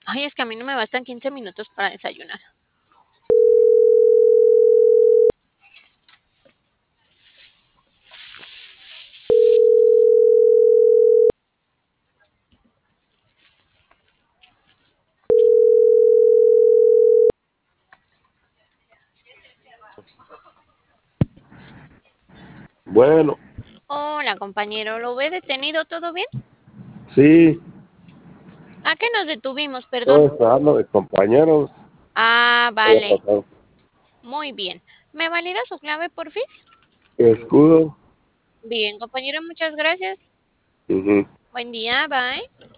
Ay, es que a mí no me bastan 15 minutos para desayunar. Bueno, Hola, compañero, ¿lo ve detenido? ¿Todo bien? sí, ¿A qué nos detuvimos? todo Perdón. está hablando de compañeros. Ah, ¿Qué ha vale. pasado? Muy bien. ¿Me valida su clave, porfis? Escudo. Bien, compañero, muchas gracias. Ujú. Buen día, bye.